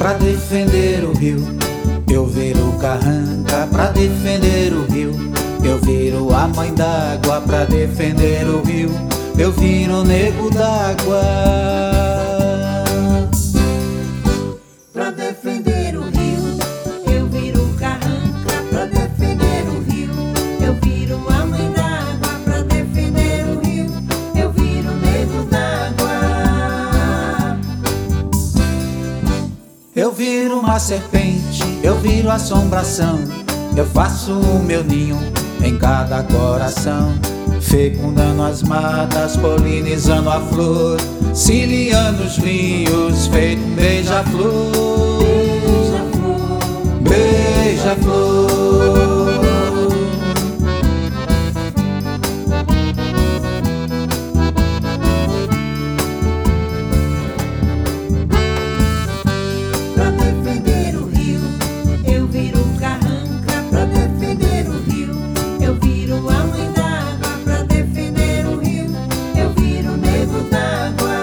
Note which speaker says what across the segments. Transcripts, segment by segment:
Speaker 1: Pra defender o rio, eu viro carranca. Pra defender o rio, eu viro a mãe d'água. Pra defender o rio, eu viro o nego d'água.
Speaker 2: Pra defender o rio, eu viro carranca. Pra defender o rio, eu viro a mãe d'água. Pra defender o rio, eu viro o nego d'água.
Speaker 1: Eu viro uma serpente, eu viro assombração. Eu faço o meu ninho em cada coração, fecundando as matas, polinizando a flor, ciliando os rios, feito um beija-flor. Beija-flor.
Speaker 2: Pra defender o rio, eu viro carranca. Pra defender o rio, eu viro a mãe d'água. Pra defender o rio, eu viro o nego d'água.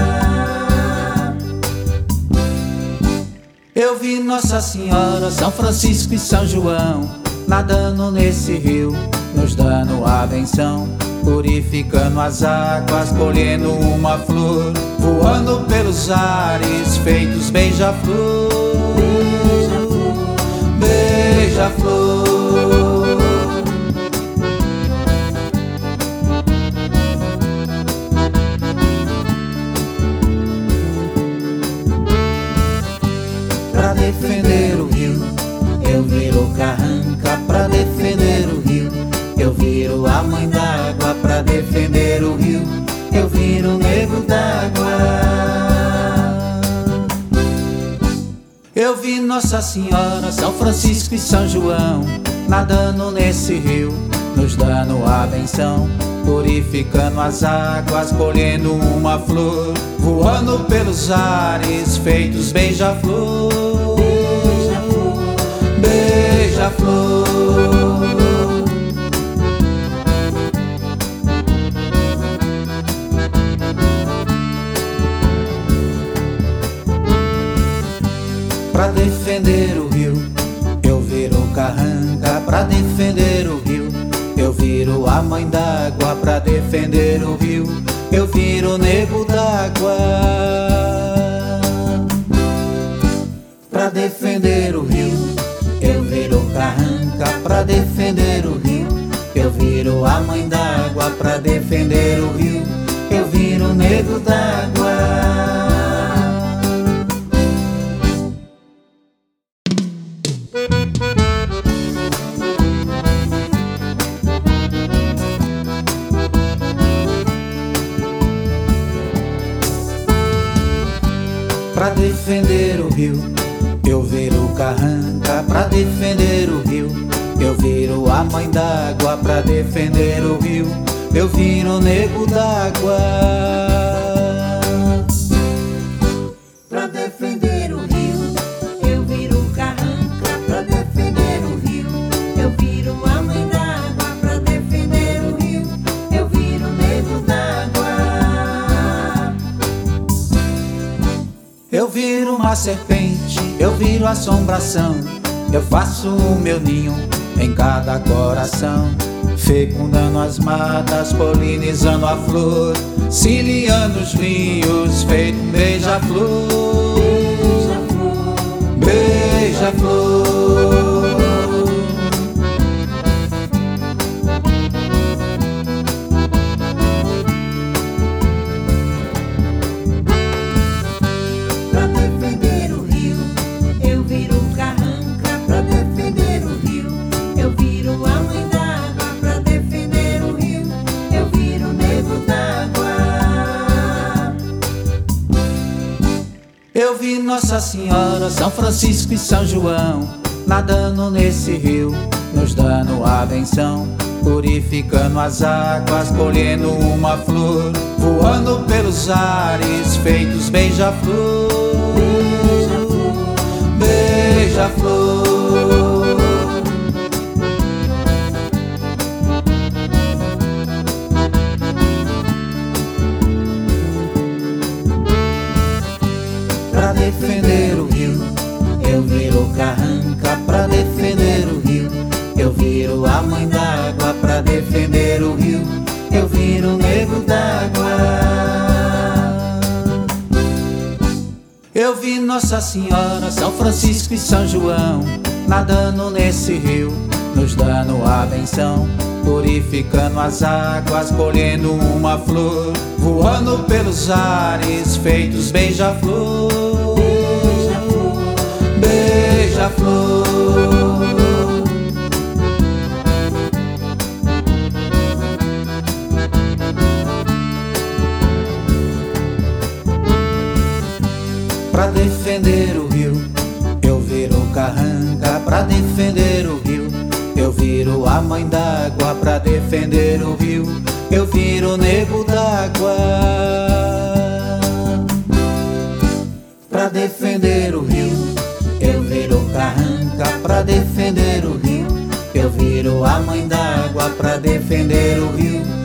Speaker 1: Eu vi Nossa Senhora, São Francisco e São João nadando nesse rio, nos dando a benção, purificando as águas, colhendo uma flor, voando pelos ares, feitos beija-flor. Beija-flor. Pra defender o rio, eu viro carranca. Pra defender o rio, eu viro a mãe d'água. Pra defender o rio, eu viro o nego d'água. Eu vi Nossa Senhora, São Francisco e São João nadando nesse rio, nos dando a benção, purificando as águas, colhendo uma flor, voando pelos ares, feitos beija-flor. Beija-flor. Pra defender o rio, eu viro carranca. Pra defender o rio, eu viro a mãe d'água. Pra defender o rio, eu viro o nego d'água. Pra defender o rio, eu viro carranca. Pra defender o rio, eu viro a mãe d'água. Pra defender o rio, eu viro o nego d'água. Pra defender o rio, eu viro carranca. Pra defender o rio, eu viro a mãe d'água. Pra defender o rio, eu viro o nego d'água.
Speaker 2: Pra defender o rio, eu viro carranca. Pra defender o rio, eu viro a mãe d'água. Pra defender o rio, eu viro o nego d'água.
Speaker 1: Eu viro uma serpente, eu viro assombração. Eu faço o meu ninho em cada coração, fecundando as matas, polinizando a flor, ciliando os rios, feito um beija-flor. Beija-flor.
Speaker 2: Pra defender o rio, eu viro carranca. Pra defender o rio, eu viro a mãe d'água. Pra defender o rio, eu viro o nego d'água.
Speaker 1: Eu vi Nossa Senhora, São Francisco e São João nadando nesse rio, nos dando a benção, purificando as águas, colhendo uma flor, voando pelos ares, feitos beija-flor. Beija-flor. Pra defender o rio, Senhora, São Francisco e São João, nadando nesse rio, nos dando a benção, purificando as águas, colhendo uma flor, voando pelos ares, feitos beija-flor, beija-flor. Pra defender o rio, eu viro carranca. Pra defender o rio, eu viro a mãe d'água. Pra defender o rio, eu viro o nego d'água. Pra defender o rio, eu viro carranca. Pra defender o rio, eu viro a mãe d'água. Pra defender o rio,